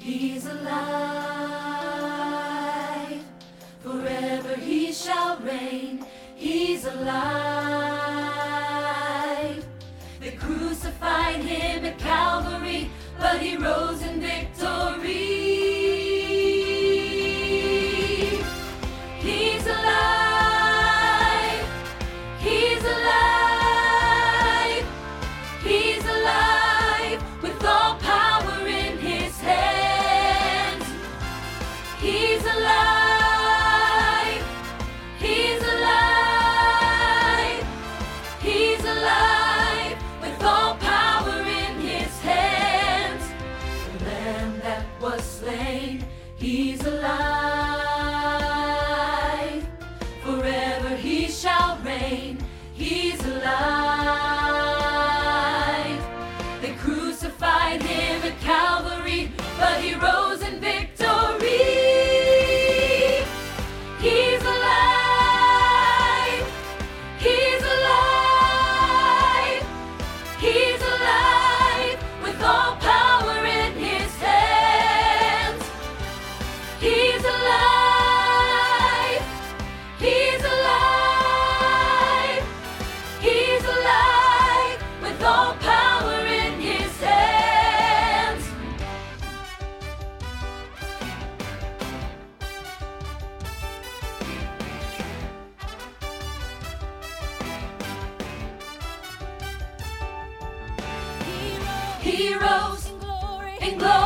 He's alive, forever he shall reign. He's alive. They crucified him at Calvary, but he rose in victory. He's alive, he's alive, he's alive, with all power in his hands. He's alive, he's alive, he's alive, with all power in his hands. The Lamb that was slain, he's alive, forever he shall reign. He's alive. They crucified him at Calvary, but he rose in victory. He's alive, he's alive, he's alive, with all power in his hands. He's alive, he's alive, he's alive, with all power in his hands. He rose in glory.